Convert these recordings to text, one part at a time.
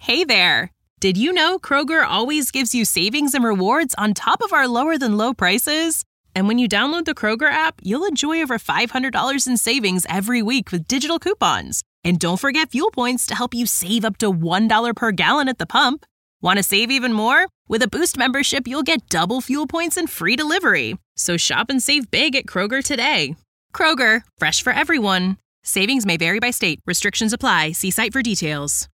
Hey there! Did you know Kroger always gives you savings and rewards on top of our lower-than-low prices? And when you download the Kroger app, you'll enjoy over $500 in savings every week with digital coupons. And don't forget fuel points to help you save up to $1 per gallon at the pump. Want to save even more? With a Boost membership, you'll get double fuel points and free delivery. So shop and save big at Kroger today. Kroger, fresh for everyone. Savings may vary by state. Restrictions apply. See site for details.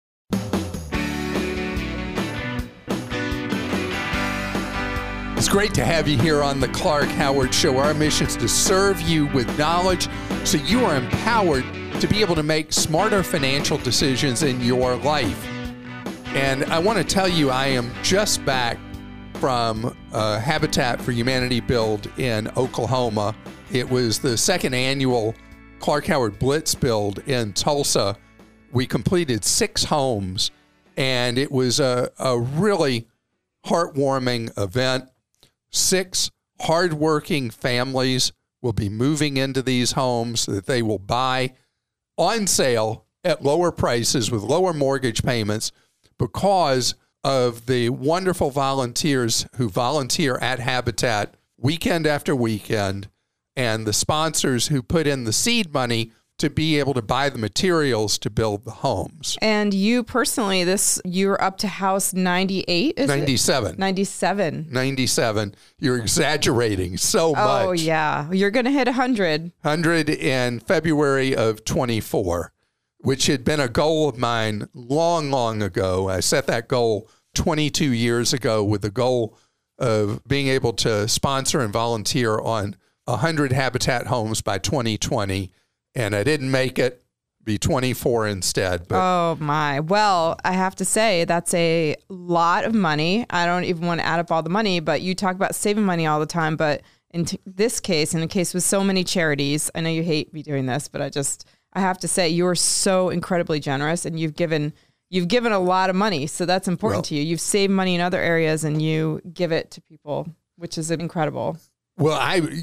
It's great to have you here on the Clark Howard Show. Our mission is to serve you with knowledge so you are empowered to be able to make smarter financial decisions in your life. And I want to tell you, I am just back from Habitat for Humanity build in Oklahoma. It was the second annual Clark Howard Blitz build in Tulsa. We completed 6 homes, and it was a really heartwarming event. 6 hardworking families will be moving into these homes that they will buy on sale at lower prices with lower mortgage payments because of the wonderful volunteers who volunteer at Habitat weekend after weekend and the sponsors who put in the seed money to be able to buy the materials to build the homes. And you personally, you're up to house 98, is 97. It? 97. 97. You're exaggerating so much. Oh, yeah. You're going to hit 100. 100 in February of 24, which had been a goal of mine long, long ago. I set that goal 22 years ago with the goal of being able to sponsor and volunteer on 100 Habitat homes by 2020. And I didn't make it, be 24 instead. But. Oh, my. Well, I have to say, that's a lot of money. I don't even want to add up all the money, but you talk about saving money all the time. But in this case, in the case with so many charities, I know you hate me doing this, but I have to say, you are so incredibly generous, and you've given a lot of money. So that's important to you. You've saved money in other areas, and you give it to people, which is incredible. Well,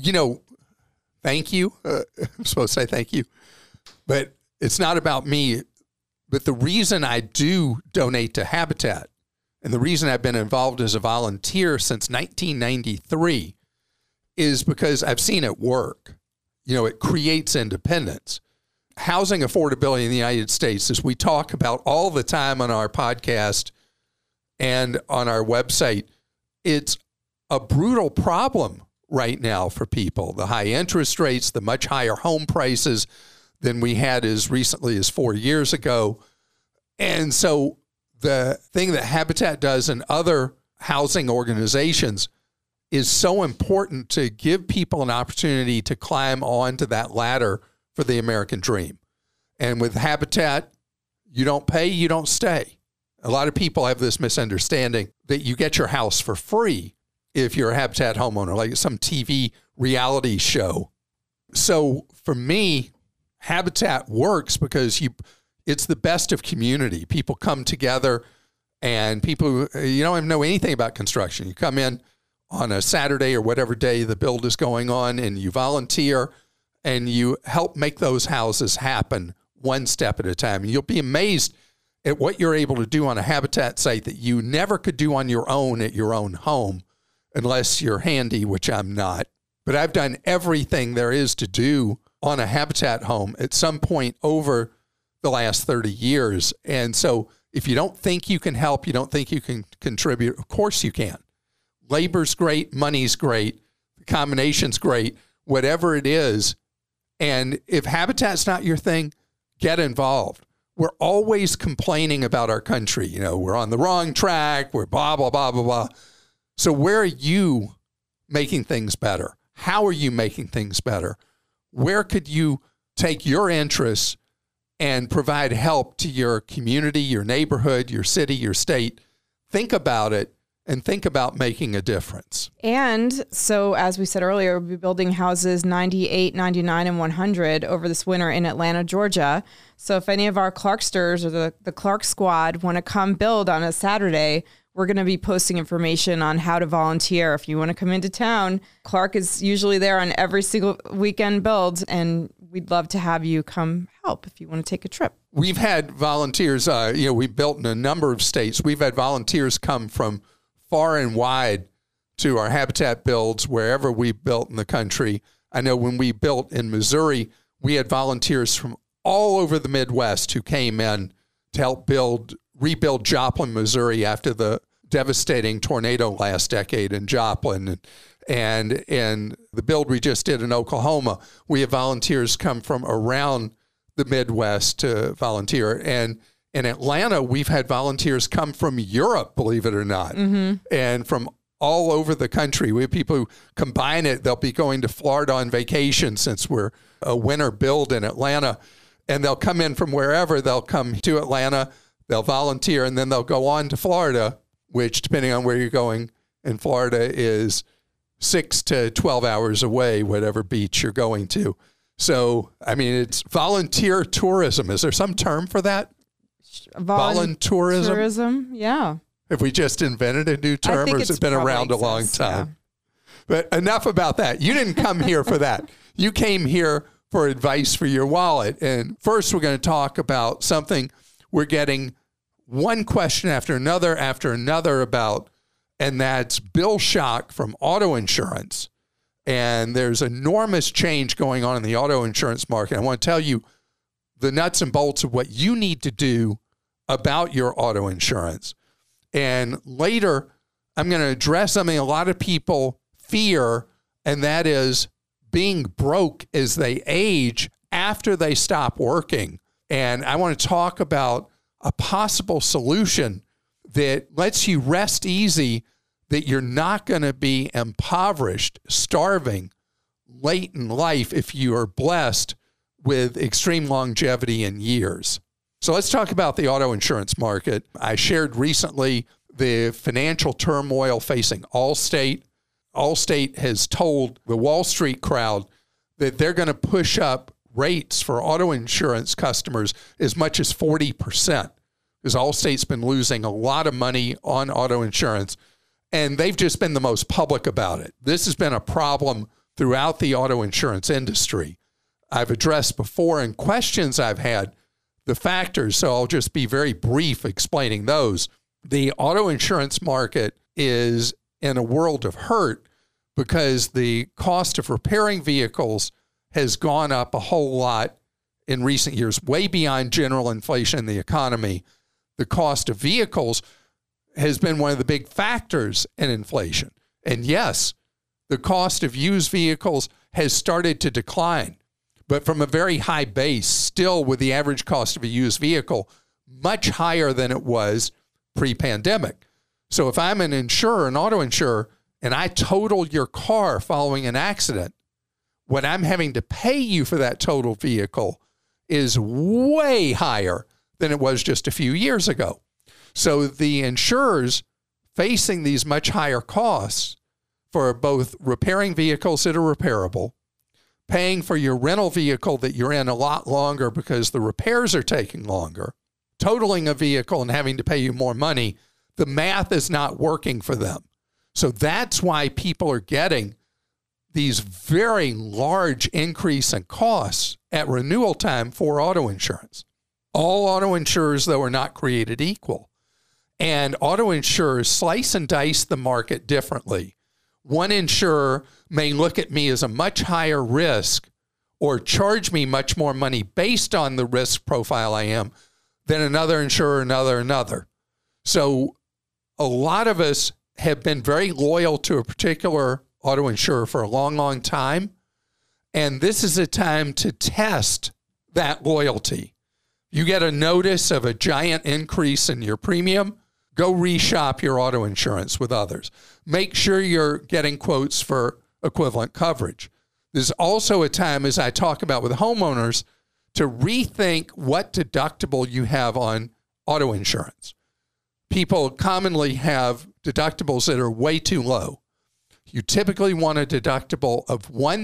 thank you. I'm supposed to say thank you. But it's not about me. But the reason I do donate to Habitat and the reason I've been involved as a volunteer since 1993 is because I've seen it work. It creates independence. Housing affordability in the United States, as we talk about all the time on our podcast and on our website, it's a brutal problem right now for people. The high interest rates, the much higher home prices than we had as recently as 4 years ago. And so the thing that Habitat does and other housing organizations is so important to give people an opportunity to climb onto that ladder for the American dream. And with Habitat, you don't pay, you don't stay. A lot of people have this misunderstanding that you get your house for free if you're a Habitat homeowner, like some TV reality show. So for me, Habitat works because it's the best of community. People come together, and people, you don't even know anything about construction. You come in on a Saturday or whatever day the build is going on, and you volunteer, and you help make those houses happen one step at a time. And you'll be amazed at what you're able to do on a Habitat site that you never could do on your own at your own home, unless you're handy, which I'm not. But I've done everything there is to do on a Habitat home at some point over the last 30 years. And so if you don't think you can help, you don't think you can contribute, of course you can. Labor's great, money's great, the combination's great, whatever it is. And if Habitat's not your thing, get involved. We're always complaining about our country. We're on the wrong track, we're blah, blah, blah, blah, blah. So where are you making things better? How are you making things better? Where could you take your interests and provide help to your community, your neighborhood, your city, your state? Think about it and think about making a difference. And so, as we said earlier, we'll be building houses 98, 99, and 100 over this winter in Atlanta, Georgia. So if any of our Clarksters or the Clark Squad want to come build on a Saturday, We're going to be posting information on how to volunteer. If you want to come into town, Clark is usually there on every single weekend build, and we'd love to have you come help if you want to take a trip. We've had volunteers, we built in a number of states. We've had volunteers come from far and wide to our Habitat builds wherever we built in the country. I know when we built in Missouri, we had volunteers from all over the Midwest who came in to help rebuild Joplin, Missouri after the devastating tornado last decade in Joplin. And the build we just did in Oklahoma, we have volunteers come from around the Midwest to volunteer. And in Atlanta, we've had volunteers come from Europe, believe it or not, and from all over the country. We have people who combine it. They'll be going to Florida on vacation since we're a winter build in Atlanta, and they'll come in from wherever. They'll come to Atlanta, they'll volunteer, and then they'll go on to Florida, which, depending on where you're going in Florida, is 6 to 12 hours away, whatever beach you're going to. So, I mean, it's volunteer tourism. Is there some term for that? Voluntourism? Tourism, yeah. Have we just invented a new term, or has it been around a long time? Yeah. But enough about that. You didn't come here for that. You came here for advice for your wallet. And first, we're going to talk about something we're getting one question after another about, and that's bill shock from auto insurance. And there's enormous change going on in the auto insurance market. I want to tell you the nuts and bolts of what you need to do about your auto insurance. And later, I'm going to address something a lot of people fear, and that is being broke as they age after they stop working. And I want to talk about a possible solution that lets you rest easy, that you're not going to be impoverished, starving late in life if you are blessed with extreme longevity in years. So let's talk about the auto insurance market. I shared recently the financial turmoil facing Allstate. Allstate has told the Wall Street crowd that they're going to push up rates for auto insurance customers as much as 40%, because Allstate's been losing a lot of money on auto insurance, and they've just been the most public about it. This has been a problem throughout the auto insurance industry. I've addressed before in questions I've had the factors, so I'll just be very brief explaining those. The auto insurance market is in a world of hurt because the cost of repairing vehicles has gone up a whole lot in recent years, way beyond general inflation in the economy. The cost of vehicles has been one of the big factors in inflation. And yes, the cost of used vehicles has started to decline, but from a very high base, still with the average cost of a used vehicle much higher than it was pre-pandemic. So if I'm an insurer, an auto insurer, and I total your car following an accident, what I'm having to pay you for that total vehicle is way higher than it was just a few years ago. So the insurers facing these much higher costs for both repairing vehicles that are repairable, paying for your rental vehicle that you're in a lot longer because the repairs are taking longer, totaling a vehicle and having to pay you more money, the math is not working for them. So that's why people are getting these very large increase in costs at renewal time for auto insurance. All auto insurers, though, are not created equal. And auto insurers slice and dice the market differently. One insurer may look at me as a much higher risk or charge me much more money based on the risk profile I am than another insurer, another. So a lot of us have been very loyal to a particular auto insurer for a long, long time. And this is a time to test that loyalty. You get a notice of a giant increase in your premium, go reshop your auto insurance with others. Make sure you're getting quotes for equivalent coverage. There's also a time, as I talk about with homeowners, to rethink what deductible you have on auto insurance. People commonly have deductibles that are way too low. You typically want a deductible of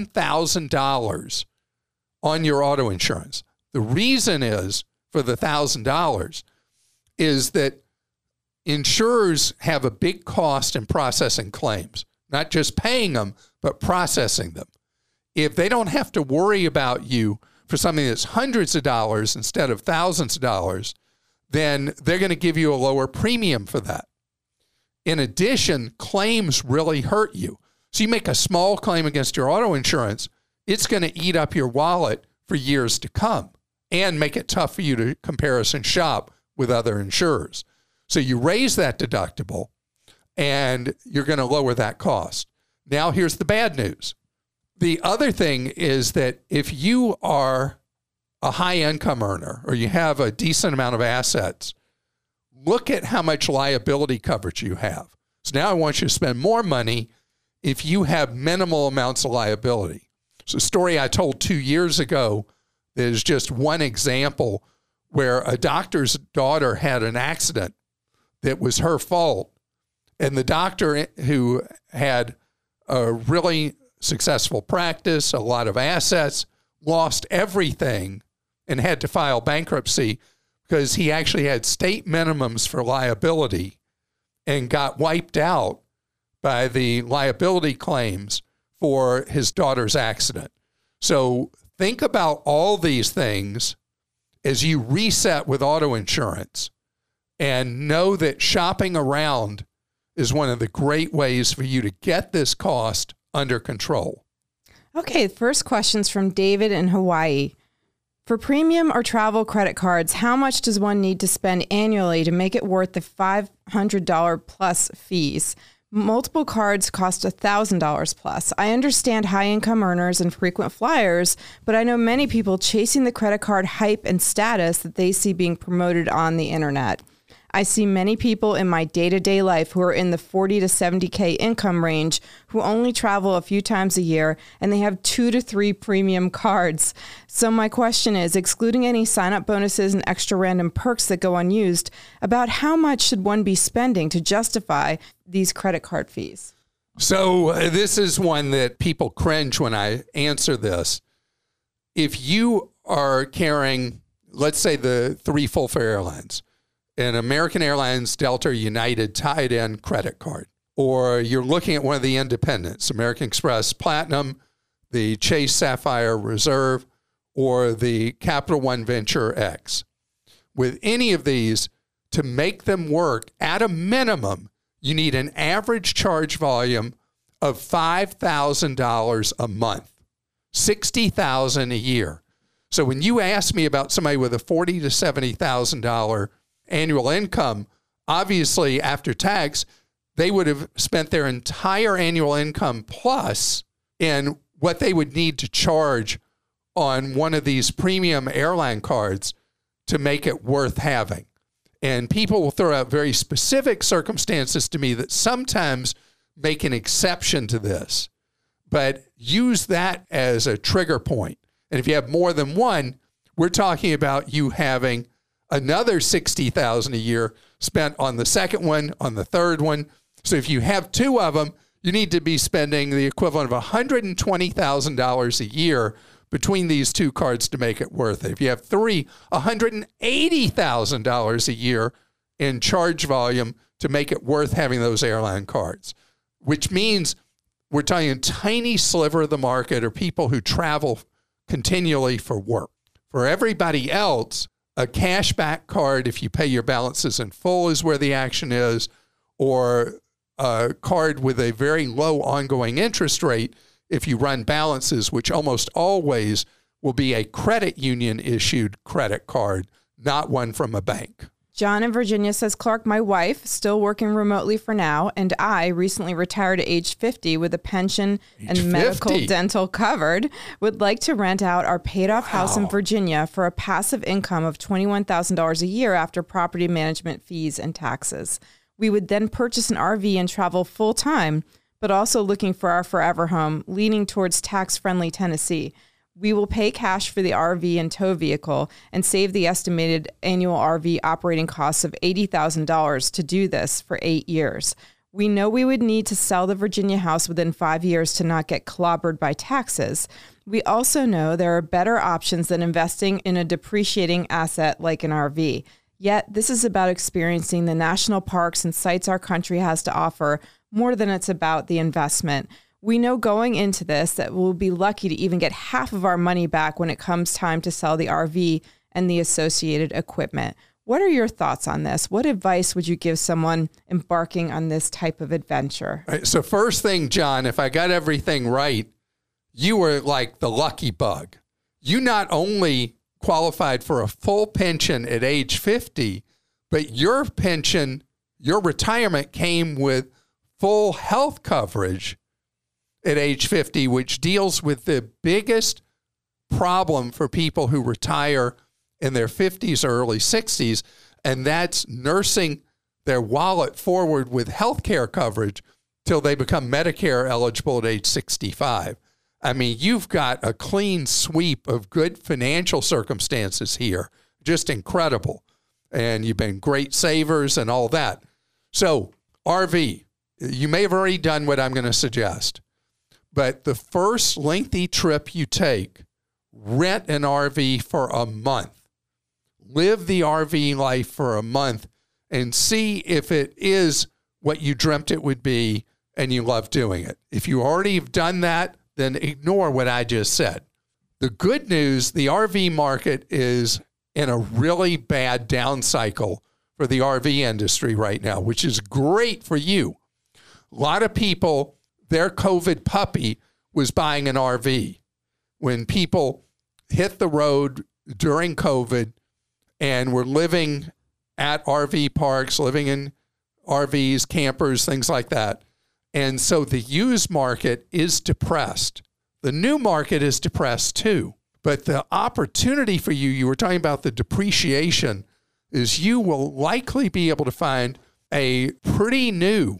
$1,000 on your auto insurance. The reason is for the $1,000 is that insurers have a big cost in processing claims, not just paying them, but processing them. If they don't have to worry about you for something that's hundreds of dollars instead of thousands of dollars, then they're going to give you a lower premium for that. In addition, claims really hurt you. So you make a small claim against your auto insurance, it's going to eat up your wallet for years to come and make it tough for you to comparison shop with other insurers. So you raise that deductible and you're going to lower that cost. Now here's the bad news. The other thing is that if you are a high income earner or you have a decent amount of assets, look at how much liability coverage you have. So now I want you to spend more money if you have minimal amounts of liability. So a story I told 2 years ago is just one example where a doctor's daughter had an accident that was her fault. And the doctor, who had a really successful practice, a lot of assets, lost everything and had to file bankruptcy because he actually had state minimums for liability and got wiped out by the liability claims for his daughter's accident. So think about all these things as you reset with auto insurance, and know that shopping around is one of the great ways for you to get this cost under control. Okay, first question's from David in Hawaii. For premium or travel credit cards, how much does one need to spend annually to make it worth the $500 plus fees? Multiple cards cost $1,000 plus. I understand high-income earners and frequent flyers, but I know many people chasing the credit card hype and status that they see being promoted on the internet. I see many people in my day-to-day life who are in the 40 to 70K income range who only travel a few times a year, and they have 2 to 3 premium cards. So my question is, excluding any sign-up bonuses and extra random perks that go unused, about how much should one be spending to justify these credit card fees? So this is one that people cringe when I answer this. If you are carrying, let's say, the 3 full-fare airlines, an American Airlines, Delta, United tied-in credit card, or you're looking at one of the independents, American Express Platinum, the Chase Sapphire Reserve, or the Capital One Venture X. With any of these, to make them work, at a minimum, you need an average charge volume of $5,000 a month, $60,000 a year. So when you ask me about somebody with a $40,000 to $70,000 annual income, obviously after tax, they would have spent their entire annual income plus in what they would need to charge on one of these premium airline cards to make it worth having. And people will throw out very specific circumstances to me that sometimes make an exception to this, but use that as a trigger point. And if you have more than one, we're talking about you having another $60,000 a year spent on the second one, on the third one. So if you have 2 of them, you need to be spending the equivalent of $120,000 a year between these 2 cards to make it worth it. If you have 3, $180,000 a year in charge volume to make it worth having those airline cards, which means we're talking a tiny sliver of the market are people who travel continually for work. For everybody else, a cashback card, if you pay your balances in full, is where the action is, or a card with a very low ongoing interest rate if you run balances, which almost always will be a credit union issued credit card, not one from a bank. John in Virginia says, Clark, my wife, still working remotely for now, and I recently retired at age 50 with a pension and medical dental covered, would like to rent out our paid-off house in Virginia for a passive income of $21,000 a year after property management fees and taxes. We would then purchase an RV and travel full-time, but also looking for our forever home, leaning towards tax-friendly Tennessee. We will pay cash for the RV and tow vehicle and save the estimated annual RV operating costs of $80,000 to do this for 8 years. We know we would need to sell the Virginia house within 5 years to not get clobbered by taxes. We also know there are better options than investing in a depreciating asset like an RV. Yet, this is about experiencing the national parks and sites our country has to offer more than it's about the investment. We know going into this that we'll be lucky to even get half of our money back when it comes time to sell the RV and the associated equipment. What are your thoughts on this? What advice would you give someone embarking on this type of adventure? All right, so first thing, John, if I got everything right, you were like the lucky bug. You not only qualified for a full pension at age 50, but your pension, your retirement came with full health coverage at age 50, which deals with the biggest problem for people who retire in their 50s or early 60s, and that's nursing their wallet forward with health care coverage till they become Medicare eligible at age 65. I mean, you've got a clean sweep of good financial circumstances here. Just incredible. And you've been great savers and all that. So, RV, you may have already done what I'm going to suggest, but the first lengthy trip you take, rent an RV for a month. Live the RV life for a month and see if it is what you dreamt it would be and you love doing it. If you already have done that, then ignore what I just said. The good news, the RV market is in a really bad down cycle for the RV industry right now, which is great for you. A lot of people, their COVID puppy was buying an RV. When people hit the road during COVID and were living at RV parks, living in RVs, campers, things like that. And so the used market is depressed. The new market is depressed too. But the opportunity for you were talking about the depreciation, is you will likely be able to find a pretty new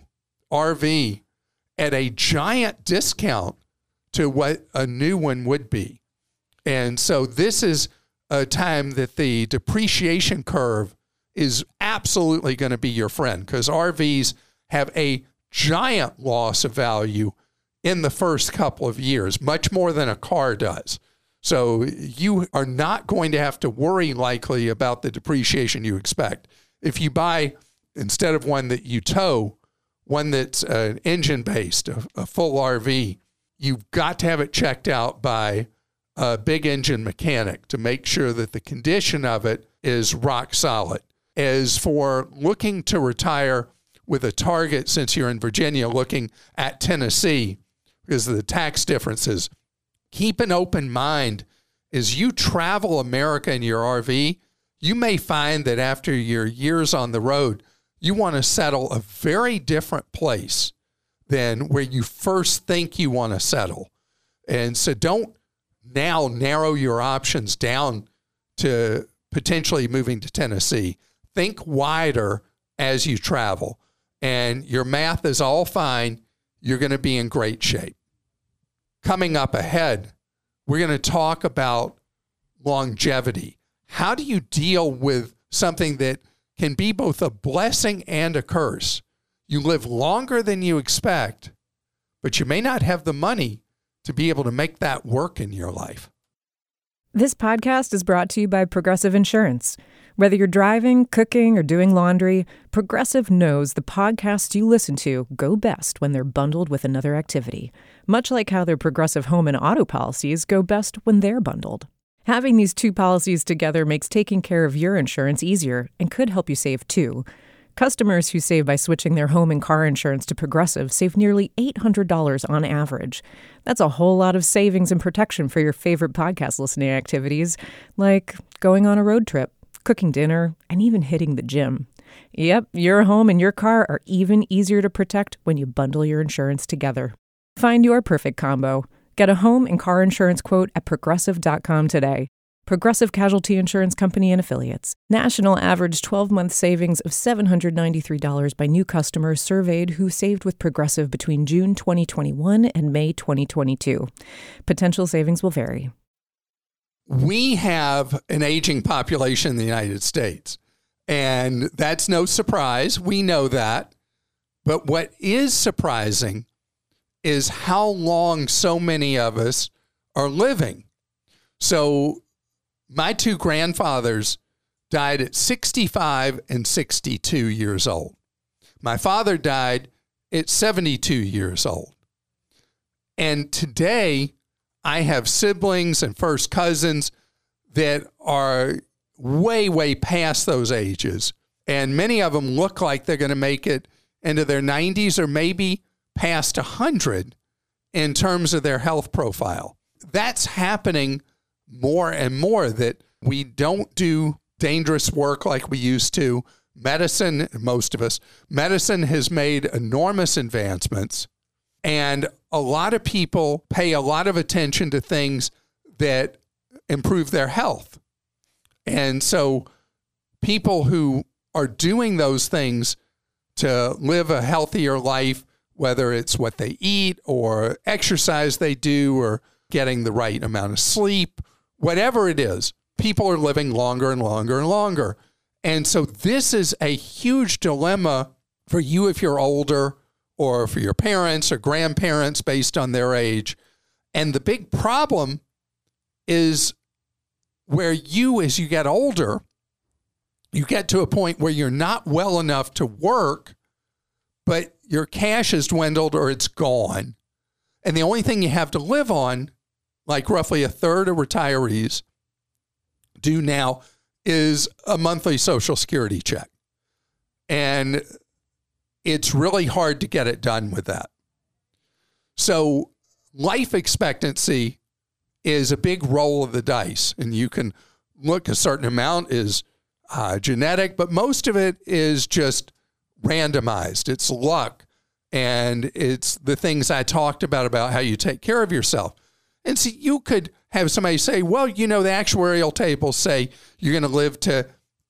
RV at a giant discount to what a new one would be. And so this is a time that the depreciation curve is absolutely going to be your friend, because RVs have a giant loss of value in the first couple of years, much more than a car does. So you are not going to have to worry likely about the depreciation you expect. If you buy, instead of one that you tow, one that's an engine-based, a full RV, you've got to have it checked out by a big engine mechanic to make sure that the condition of it is rock solid. As for looking to retire with a target, since you're in Virginia, looking at Tennessee, because of the tax differences, keep an open mind. As you travel America in your RV, you may find that after your years on the road, you want to settle a very different place than where you first think you want to settle. And so don't now narrow your options down to potentially moving to Tennessee. Think wider as you travel. And your math is all fine. You're going to be in great shape. Coming up ahead, we're going to talk about longevity. How do you deal with something that can be both a blessing and a curse? You live longer than you expect, but you may not have the money to be able to make that work in your life. This podcast is brought to you by Progressive Insurance. Whether you're driving, cooking, or doing laundry, Progressive knows the podcasts you listen to go best when they're bundled with another activity, much like how their Progressive home and auto policies go best when they're bundled. Having these two policies together makes taking care of your insurance easier and could help you save too. Customers who save by switching their home and car insurance to Progressive save nearly $800 on average. That's a whole lot of savings and protection for your favorite podcast listening activities, like going on a road trip, cooking dinner, and even hitting the gym. Yep, your home and your car are even easier to protect when you bundle your insurance together. Find your perfect combo. Get a home and car insurance quote at Progressive.com today. Progressive Casualty Insurance Company and Affiliates. National average 12-month savings of $793 by new customers surveyed who saved with Progressive between June 2021 and May 2022. Potential savings will vary. We have an aging population in the United States, and that's no surprise. We know that. But what is surprising is how long so many of us are living. So my two grandfathers died at 65 and 62 years old. My father died at 72 years old. And today, I have siblings and first cousins that are way, way past those ages. And many of them look like they're going to make it into their 90s or maybe past 100 in terms of their health profile. That's happening more and more, that we don't do dangerous work like we used to. Medicine, most of us, medicine has made enormous advancements, and a lot of people pay a lot of attention to things that improve their health. And so people who are doing those things to live a healthier life, whether it's what they eat or exercise they do or getting the right amount of sleep, whatever it is, people are living longer and longer and longer. And so this is a huge dilemma for you if you're older, or for your parents or grandparents based on their age. And the big problem is where you, as you get older, you get to a point where you're not well enough to work, but your cash has dwindled or it's gone. And the only thing you have to live on, like roughly a third of retirees do now, is a monthly Social Security check. And it's really hard to get it done with that. So life expectancy is a big roll of the dice. And you can look, a certain amount is genetic, but most of it is just randomized. It's luck. And it's the things I talked about how you take care of yourself. And so you could have somebody say, well, you know, the actuarial tables say you're going to live to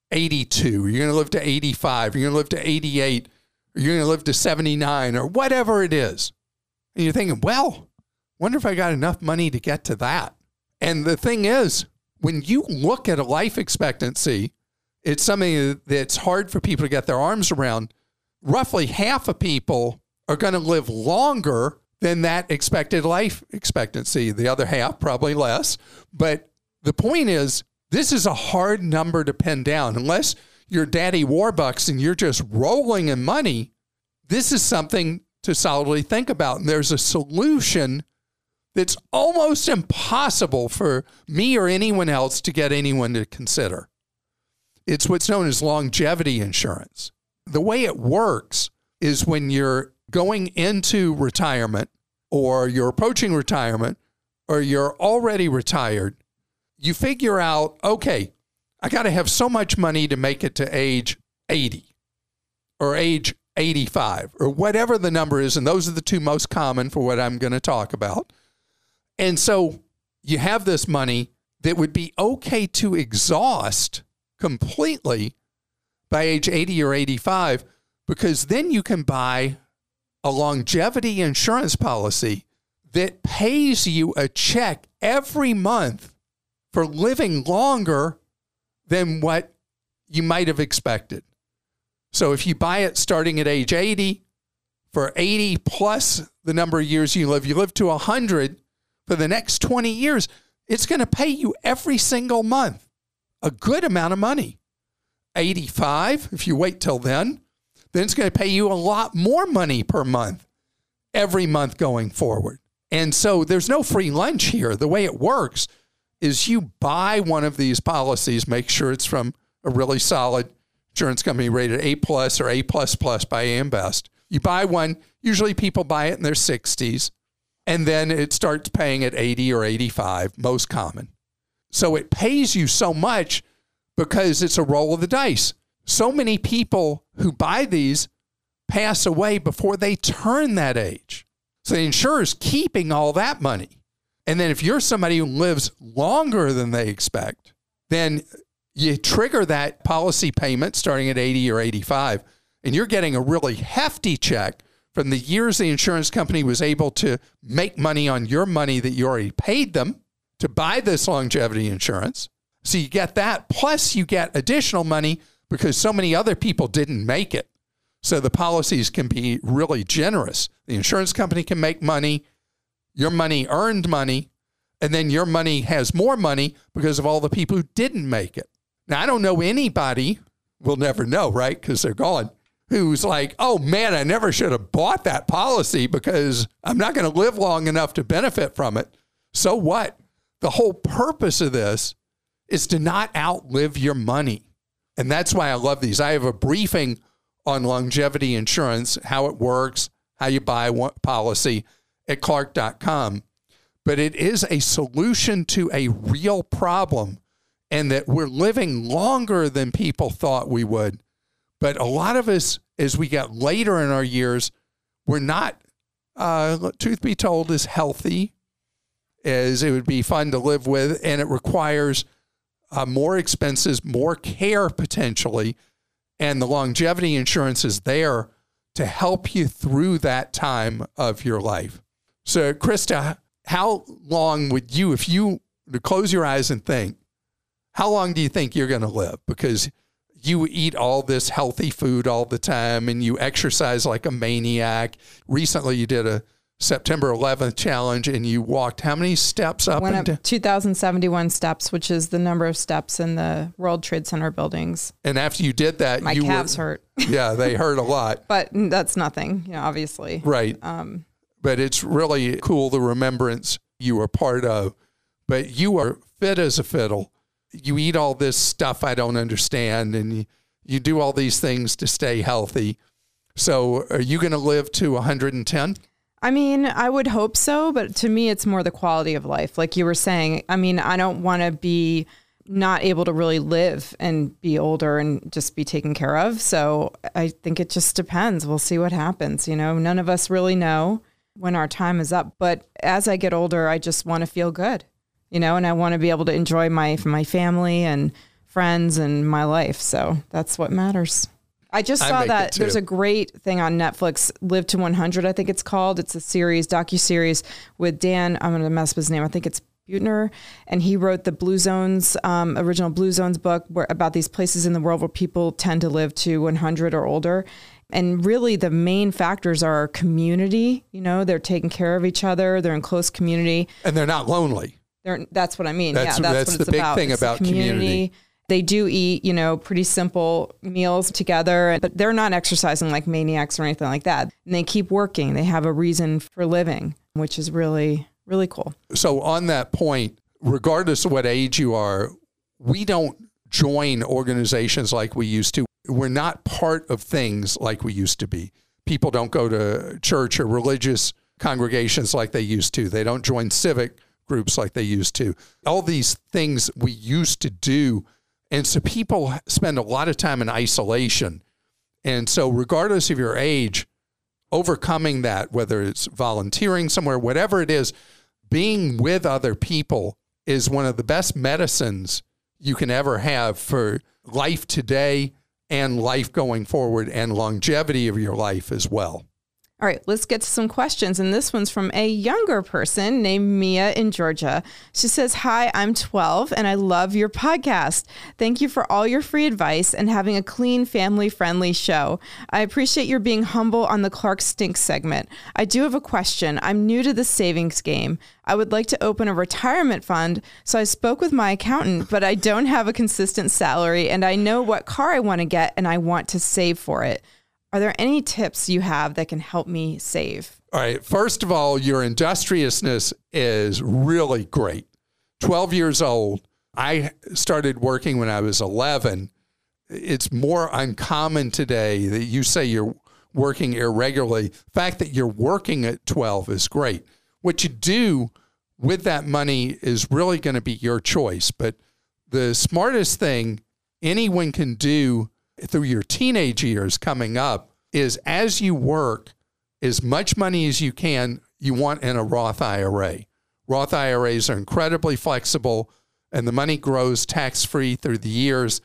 82, you're going to live to 85, you're going to live to 88, or you're going to live to 79, or whatever it is. And you're thinking, well, wonder if I got enough money to get to that. And the thing is, when you look at a life expectancy, it's something that's hard for people to get their arms around. Roughly half of people are going to live longer than that expected life expectancy. The other half, probably less. But the point is, this is a hard number to pin down. Unless you're Daddy Warbucks and you're just rolling in money, this is something to solidly think about. And there's a solution that's almost impossible for me or anyone else to get anyone to consider. It's what's known as longevity insurance. The way it works is when you're going into retirement, or you're approaching retirement, or you're already retired, you figure out, okay, I got to have so much money to make it to age 80 or age 85 or whatever the number is. And those are the two most common for what I'm going to talk about. And so you have this money that would be okay to exhaust completely by age 80 or 85, because then you can buy a longevity insurance policy that pays you a check every month for living longer than what you might have expected. So if you buy it starting at age 80, for 80 plus the number of years you live to 100 for the next 20 years, it's going to pay you every single month a good amount of money. 85, if you wait till then it's going to pay you a lot more money per month, every month going forward. And so there's no free lunch here. The way it works is you buy one of these policies, make sure it's from a really solid insurance company rated A+ or A++ by AM Best. You buy one, usually people buy it in their 60s, and then it starts paying at 80 or 85, most common. So it pays you so much because it's a roll of the dice. So many people who buy these pass away before they turn that age. So the insurer's keeping all that money. And then if you're somebody who lives longer than they expect, then you trigger that policy payment starting at 80 or 85, and you're getting a really hefty check from the years the insurance company was able to make money on your money that you already paid them to buy this longevity insurance. So you get that, plus you get additional money because so many other people didn't make it. So the policies can be really generous. The insurance company can make money, your money earned money, and then your money has more money because of all the people who didn't make it. Now, I don't know anybody, we'll never know, right? Because they're gone, who's like, oh man, I never should have bought that policy because I'm not going to live long enough to benefit from it. So what? The whole purpose of this is to not outlive your money. And that's why I love these. I have a briefing on longevity insurance, how it works, how you buy one policy at Clark.com. But it is a solution to a real problem, and that we're living longer than people thought we would. But a lot of us, as we get later in our years, we're not, truth be told, as healthy as it would be fun to live with, and it requires more expenses, more care potentially, and the longevity insurance is there to help you through that time of your life. So, Krista, how long would you, if you to close your eyes and think, how long do you think you're going to live? Because you eat all this healthy food all the time and you exercise like a maniac. Recently, you did a September 11th challenge and you walked how many steps up? Went up 2,071 steps, which is the number of steps in the World Trade Center buildings. And after you did that, my calves hurt. Yeah, they hurt a lot. But that's nothing, obviously. Right. But it's really cool, the remembrance you were part of. But you are fit as a fiddle. You eat all this stuff I don't understand, and you do all these things to stay healthy. So are you going to live to 110? I mean, I would hope so, but to me, it's more the quality of life. Like you were saying, I mean, I don't want to be not able to really live and be older and just be taken care of. So I think it just depends. We'll see what happens. None of us really know when our time is up. But as I get older, I just want to feel good, and I want to be able to enjoy my family and friends and my life. So that's what matters. I just saw that there's a great thing on Netflix, Live to 100, I think it's called. It's a docuseries with Dan, I'm going to mess up his name, I think it's Buettner, and he wrote the Blue Zones, original Blue Zones book about these places in the world where people tend to live to 100 or older. And really the main factors are community. They're taking care of each other. They're in close community. And they're not lonely. That's what I mean. That's what it's the big about. thing about community. They do eat, pretty simple meals together, but they're not exercising like maniacs or anything like that. And they keep working. They have a reason for living, which is really, really cool. So on that point, regardless of what age you are, we don't join organizations like we used to. We're not part of things like we used to be. People don't go to church or religious congregations like they used to. They don't join civic groups like they used to. All these things we used to do. And so people spend a lot of time in isolation. And so regardless of your age, overcoming that, whether it's volunteering somewhere, whatever it is, being with other people is one of the best medicines you can ever have for life today and life going forward and longevity of your life as well. All right, let's get to some questions. And this one's from a younger person named Mia in Georgia. She says, hi, I'm 12 and I love your podcast. Thank you for all your free advice and having a clean, family-friendly show. I appreciate your being humble on the Clark Stinks segment. I do have a question. I'm new to the savings game. I would like to open a retirement fund. So I spoke with my accountant, but I don't have a consistent salary and I know what car I want to get and I want to save for it. Are there any tips you have that can help me save? All right. First of all, your industriousness is really great. 12 years old. I started working when I was 11. It's more uncommon today that you say you're working irregularly. The fact that you're working at 12 is great. What you do with that money is really going to be your choice. But the smartest thing anyone can do through your teenage years coming up is as you work, as much money as you can, you want in a Roth IRA. Roth IRAs are incredibly flexible and the money grows tax-free through the years.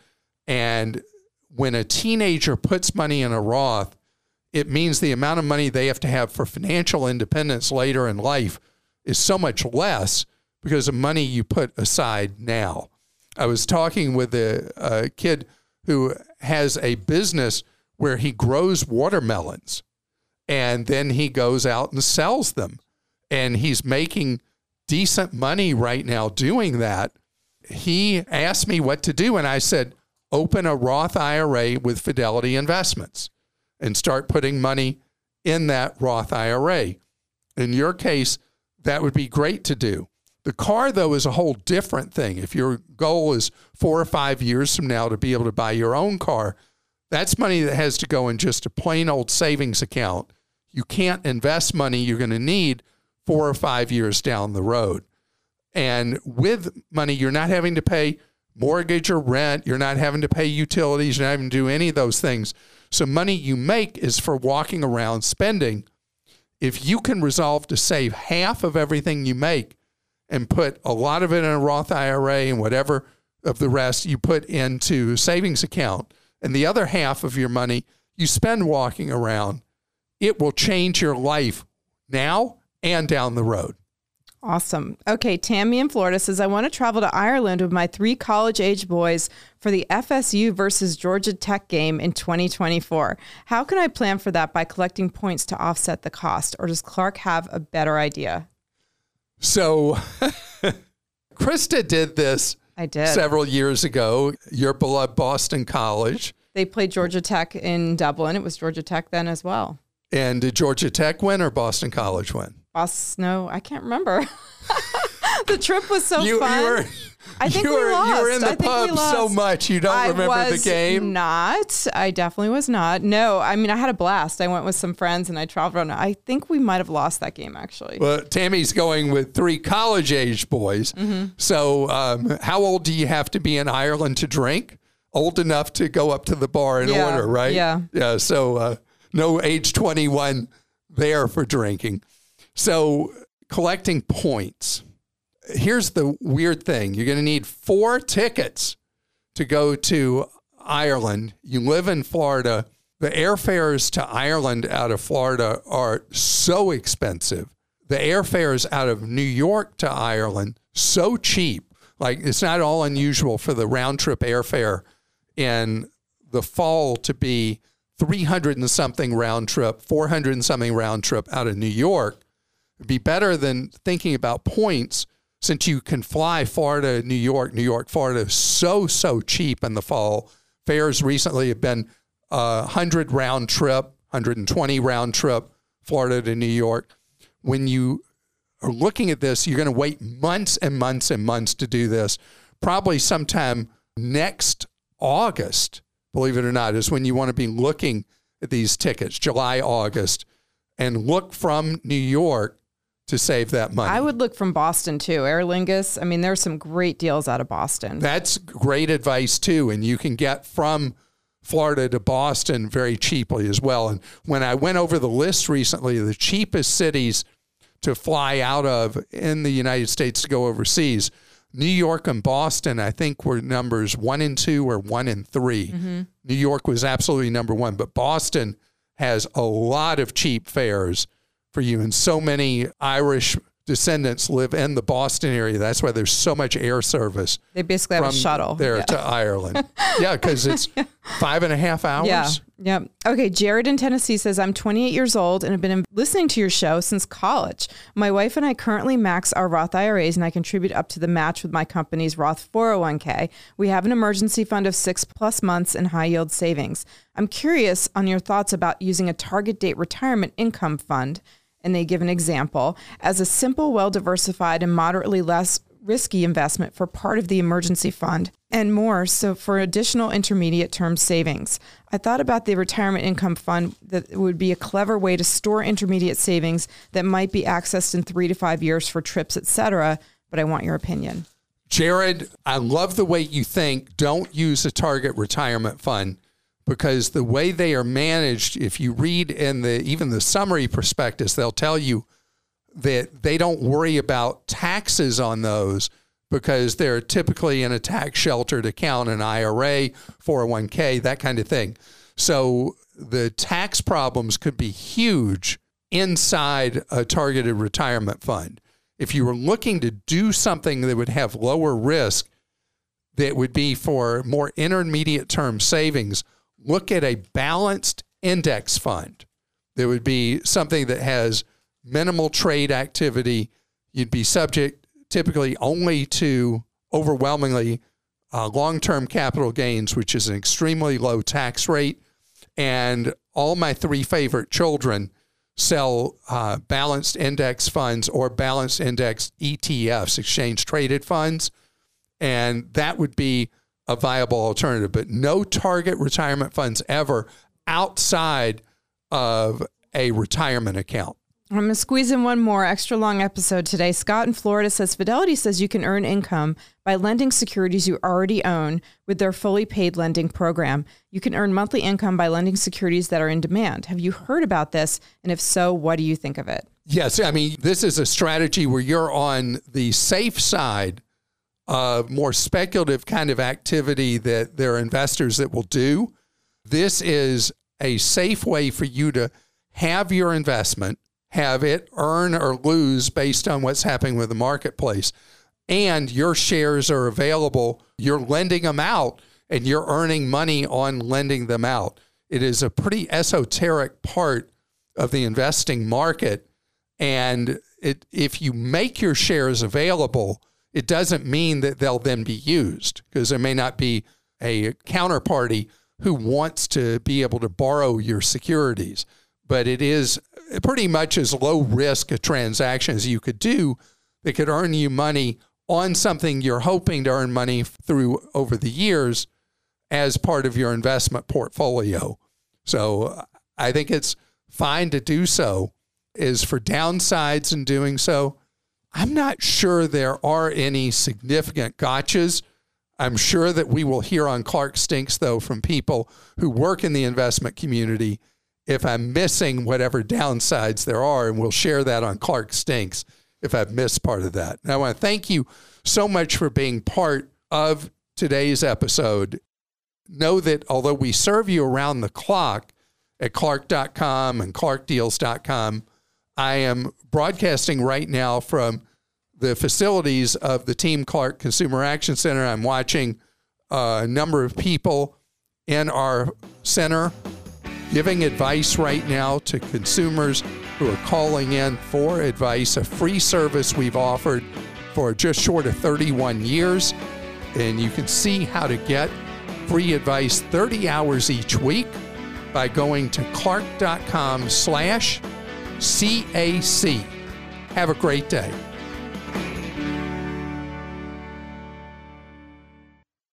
And when a teenager puts money in a Roth, it means the amount of money they have to have for financial independence later in life is so much less because of money you put aside now. I was talking with a kid who has a business where he grows watermelons and then he goes out and sells them. And he's making decent money right now doing that. he asked me what to do, and I said, open a Roth IRA with Fidelity Investments and start putting money in that Roth IRA. In your case, that would be great to do. The car, though, is a whole different thing. If your goal is 4 or 5 years from now to be able to buy your own car, that's money that has to go in just a plain old savings account. You can't invest money you're going to need 4 or 5 years down the road. And with money, you're not having to pay mortgage or rent. You're not having to pay utilities. You're not having to do any of those things. So money you make is for walking around spending. If you can resolve to save half of everything you make and put a lot of it in a Roth IRA and whatever of the rest you put into a savings account, and the other half of your money you spend walking around, it will change your life now and down the road. Awesome. Okay, Tammy in Florida says, I want to travel to Ireland with my 3 college-age boys for the FSU versus Georgia Tech game in 2024. How can I plan for that by collecting points to offset the cost? Or does Clark have a better idea? So Krista did this several years ago, your beloved Boston College. They played Georgia Tech in Dublin. It was Georgia Tech then as well. And did Georgia Tech win or Boston College win? No, I can't remember. The trip was so fun. I think we lost. You were in the pub so much you don't remember the game? I definitely was not. No, I mean, I had a blast. I went with some friends and I traveled around. I think we might have lost that game, actually. Well, Tammy's going with 3 college-age boys. Mm-hmm. So how old do you have to be in Ireland to drink? Old enough to go up to the bar and order, right? Yeah. Yeah, so no age 21 there for drinking. So collecting points. Here's the weird thing. You're going to need 4 tickets to go to Ireland. You live in Florida. The airfares to Ireland out of Florida are so expensive. The airfares out of New York to Ireland, so cheap. Like, it's not all unusual for the round trip airfare in the fall to be 300 and something round trip, 400 and something round trip out of New York. It'd be better than thinking about points, since you can fly Florida, New York, Florida is so cheap in the fall. Fares recently have been 100 round trip, 120 round trip, Florida to New York. When you are looking at this, you're going to wait months and months and months to do this. Probably sometime next August, believe it or not, is when you want to be looking at these tickets, July, August, and look from New York to save that money. I would look from Boston too. Aer Lingus. I mean, there's some great deals out of Boston. That's great advice too. And you can get from Florida to Boston very cheaply as well. And when I went over the list recently, the cheapest cities to fly out of in the United States to go overseas, New York and Boston, I think, were numbers 1 and 2 or 1 and 3. Mm-hmm. New York was absolutely number 1, but Boston has a lot of cheap fares for you. And so many Irish descendants live in the Boston area. That's why there's so much air service. They basically have a shuttle there to Ireland. Yeah, because it's 5.5 hours. Yeah. Okay, Jared in Tennessee says, I'm 28 years old and have been listening to your show since college. My wife and I currently max our Roth IRAs and I contribute up to the match with my company's Roth 401k. We have an emergency fund of 6+ months in high yield savings. I'm curious on your thoughts about using a target date retirement income fund, and they give an example, as a simple, well-diversified and moderately less risky investment for part of the emergency fund and more so for additional intermediate term savings. I thought about the retirement income fund that would be a clever way to store intermediate savings that might be accessed in 3 to 5 years for trips, etc., but I want your opinion. Jared, I love the way you think. Don't use a target retirement fund, because the way they are managed, if you read in even the summary prospectus, they'll tell you that they don't worry about taxes on those because they're typically in a tax sheltered account, an IRA, 401k, that kind of thing. So the tax problems could be huge inside a targeted retirement fund. If you were looking to do something that would have lower risk, that would be for more intermediate term savings, look at a balanced index fund. There would be something that has minimal trade activity. You'd be subject typically only to overwhelmingly long-term capital gains, which is an extremely low tax rate. And all my three favorite children sell balanced index funds or balanced index ETFs, exchange traded funds. And that would be a viable alternative, but no target retirement funds ever outside of a retirement account. I'm going to squeeze in one more extra long episode today. Scott in Florida says, Fidelity says you can earn income by lending securities you already own with their fully paid lending program. You can earn monthly income by lending securities that are in demand. Have you heard about this? And if so, what do you think of it? Yes. I mean, this is a strategy where you're on the safe side of more speculative kind of activity that there are investors that will do. This is a safe way for you to have your investment, have it earn or lose based on what's happening with the marketplace. And your shares are available. You're lending them out and you're earning money on lending them out. It is a pretty esoteric part of the investing market. And if you make your shares available, it doesn't mean that they'll then be used, because there may not be a counterparty who wants to be able to borrow your securities. But it is pretty much as low risk a transaction as you could do that could earn you money on something you're hoping to earn money through over the years as part of your investment portfolio. So I think it's fine to do so. As for downsides in doing so, I'm not sure there are any significant gotchas. I'm sure that we will hear on Clark Stinks, though, from people who work in the investment community if I'm missing whatever downsides there are, and we'll share that on Clark Stinks if I've missed part of that. And I want to thank you so much for being part of today's episode. Know that although we serve you around the clock at Clark.com and ClarkDeals.com, I am broadcasting right now from the facilities of the Team Clark Consumer Action Center. I'm watching a number of people in our center giving advice right now to consumers who are calling in for advice, a free service we've offered for just short of 31 years. And you can see how to get free advice 30 hours each week by going to Clark.com/CAC. Have a great day.